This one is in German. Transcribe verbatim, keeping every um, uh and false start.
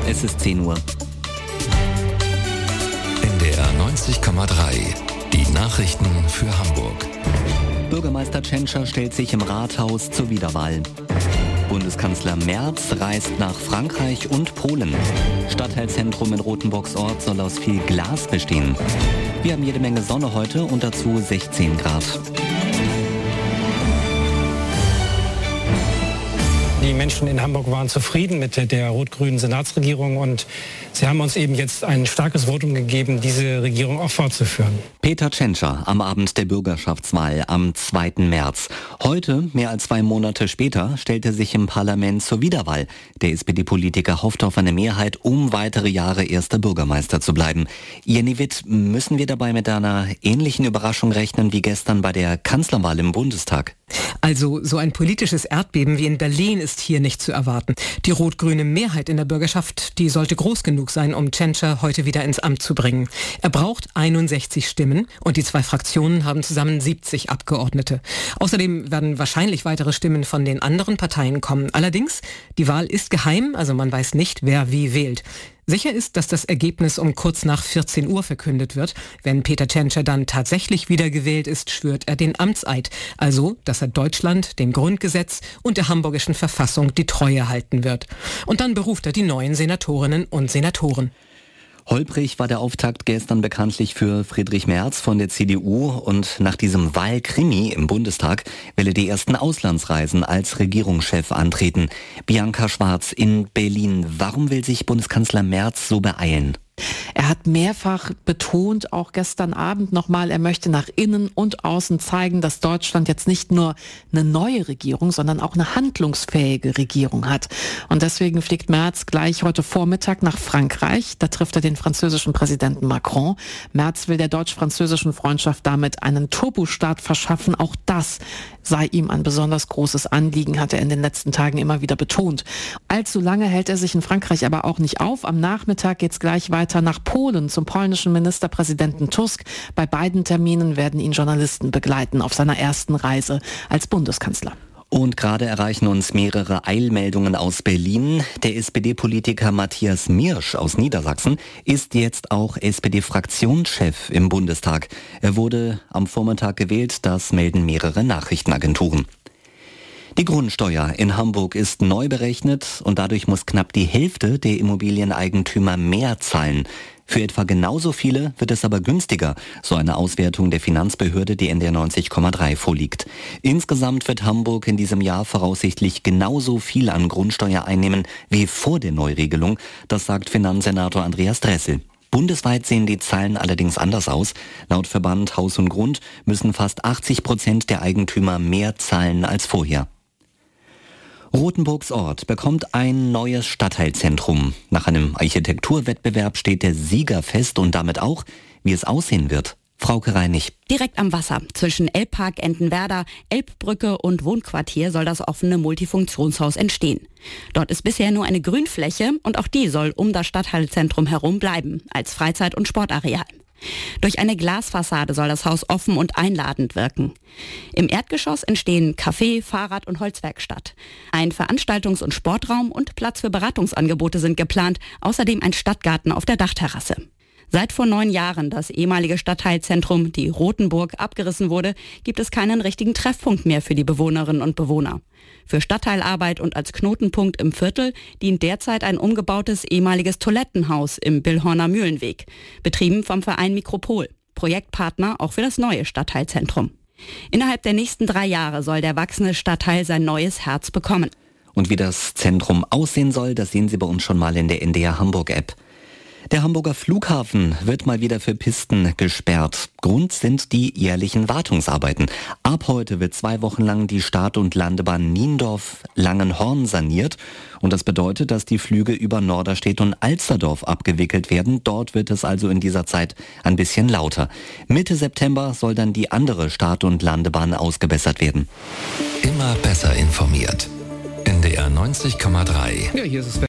Es ist zehn Uhr. N D R neunzig Komma drei. Die Nachrichten für Hamburg. Bürgermeister Tschentscher stellt sich im Rathaus zur Wiederwahl. Bundeskanzler Merz reist nach Frankreich und Polen. Stadtteilzentrum in Rothenburgsort soll aus viel Glas bestehen. Wir haben jede Menge Sonne heute und dazu sechzehn Grad. Die Menschen in Hamburg waren zufrieden mit der rot-grünen Senatsregierung und sie haben uns eben jetzt ein starkes Votum gegeben, diese Regierung auch fortzuführen. Peter Tschentscher am Abend der Bürgerschaftswahl am zweiten März. Heute, mehr als zwei Monate später, stellt er sich im Parlament zur Wiederwahl. Der S P D-Politiker hofft auf eine Mehrheit, um weitere Jahre erster Bürgermeister zu bleiben. Jenny Witt, müssen wir dabei mit einer ähnlichen Überraschung rechnen wie gestern bei der Kanzlerwahl im Bundestag? Also so ein politisches Erdbeben wie in Berlin ist hier nicht zu erwarten. Die rot-grüne Mehrheit in der Bürgerschaft, die sollte groß genug sein, um Tschentscher heute wieder ins Amt zu bringen. Er braucht einundsechzig Stimmen und die zwei Fraktionen haben zusammen siebzig Abgeordnete. Außerdem werden wahrscheinlich weitere Stimmen von den anderen Parteien kommen. Allerdings, die Wahl ist geheim, also man weiß nicht, wer wie wählt. Sicher ist, dass das Ergebnis um kurz nach vierzehn Uhr verkündet wird. Wenn Peter Tschentscher dann tatsächlich wiedergewählt ist, schwört er den Amtseid. Also, dass er Deutschland, dem Grundgesetz und der hamburgischen Verfassung die Treue halten wird. Und dann beruft er die neuen Senatorinnen und Senatoren. Holprig war der Auftakt gestern bekanntlich für Friedrich Merz von der C D U und nach diesem Wahlkrimi im Bundestag will er die ersten Auslandsreisen als Regierungschef antreten. Bianca Schwarz in Berlin. Warum will sich Bundeskanzler Merz so beeilen? Er hat mehrfach betont, auch gestern Abend nochmal, er möchte nach innen und außen zeigen, dass Deutschland jetzt nicht nur eine neue Regierung, sondern auch eine handlungsfähige Regierung hat. Und deswegen fliegt Merz gleich heute Vormittag nach Frankreich. Da trifft er den französischen Präsidenten Macron. Merz will der deutsch-französischen Freundschaft damit einen Turbostart verschaffen. Auch das sei ihm ein besonders großes Anliegen, hat er in den letzten Tagen immer wieder betont. Allzu lange hält er sich in Frankreich aber auch nicht auf. Am Nachmittag geht's gleich weiter nach Polen zum polnischen Ministerpräsidenten Tusk. Bei beiden Terminen werden ihn Journalisten begleiten auf seiner ersten Reise als Bundeskanzler. Und gerade erreichen uns mehrere Eilmeldungen aus Berlin. Der S P D-Politiker Matthias Miersch aus Niedersachsen ist jetzt auch S P D-Fraktionschef im Bundestag. Er wurde am Vormittag gewählt, das melden mehrere Nachrichtenagenturen. Die Grundsteuer in Hamburg ist neu berechnet und dadurch muss knapp die Hälfte der Immobilieneigentümer mehr zahlen. Für etwa genauso viele wird es aber günstiger, so eine Auswertung der Finanzbehörde, die N D R neunzig Komma drei vorliegt. Insgesamt wird Hamburg in diesem Jahr voraussichtlich genauso viel an Grundsteuer einnehmen wie vor der Neuregelung, das sagt Finanzsenator Andreas Dressel. Bundesweit sehen die Zahlen allerdings anders aus. Laut Verband Haus und Grund müssen fast achtzig Prozent der Eigentümer mehr zahlen als vorher. Rothenburgsort bekommt ein neues Stadtteilzentrum. Nach einem Architekturwettbewerb steht der Sieger fest und damit auch, wie es aussehen wird. Frauke Reinig. Direkt am Wasser, zwischen Elbpark Entenwerder, Elbbrücke und Wohnquartier soll das offene Multifunktionshaus entstehen. Dort ist bisher nur eine Grünfläche und auch die soll um das Stadtteilzentrum herum bleiben, als Freizeit- und Sportareal. Durch eine Glasfassade soll das Haus offen und einladend wirken. Im Erdgeschoss entstehen Café, Fahrrad- und Holzwerkstatt. Ein Veranstaltungs- und Sportraum und Platz für Beratungsangebote sind geplant, außerdem ein Stadtgarten auf der Dachterrasse. Seit vor neun Jahren das ehemalige Stadtteilzentrum, die Rothenburg, abgerissen wurde, gibt es keinen richtigen Treffpunkt mehr für die Bewohnerinnen und Bewohner. Für Stadtteilarbeit und als Knotenpunkt im Viertel dient derzeit ein umgebautes ehemaliges Toilettenhaus im Billhorner Mühlenweg, betrieben vom Verein Mikropol, Projektpartner auch für das neue Stadtteilzentrum. Innerhalb der nächsten drei Jahre soll der wachsende Stadtteil sein neues Herz bekommen. Und wie das Zentrum aussehen soll, das sehen Sie bei uns schon mal in der N D R Hamburg-App. Der Hamburger Flughafen wird mal wieder für Pisten gesperrt. Grund sind die jährlichen Wartungsarbeiten. Ab heute wird zwei Wochen lang die Start- und Landebahn Niendorf-Langenhorn saniert. Und das bedeutet, dass die Flüge über Norderstedt und Alsterdorf abgewickelt werden. Dort wird es also in dieser Zeit ein bisschen lauter. Mitte September soll dann die andere Start- und Landebahn ausgebessert werden. Immer besser informiert. N D R neunzig Komma drei. Ja, hier ist es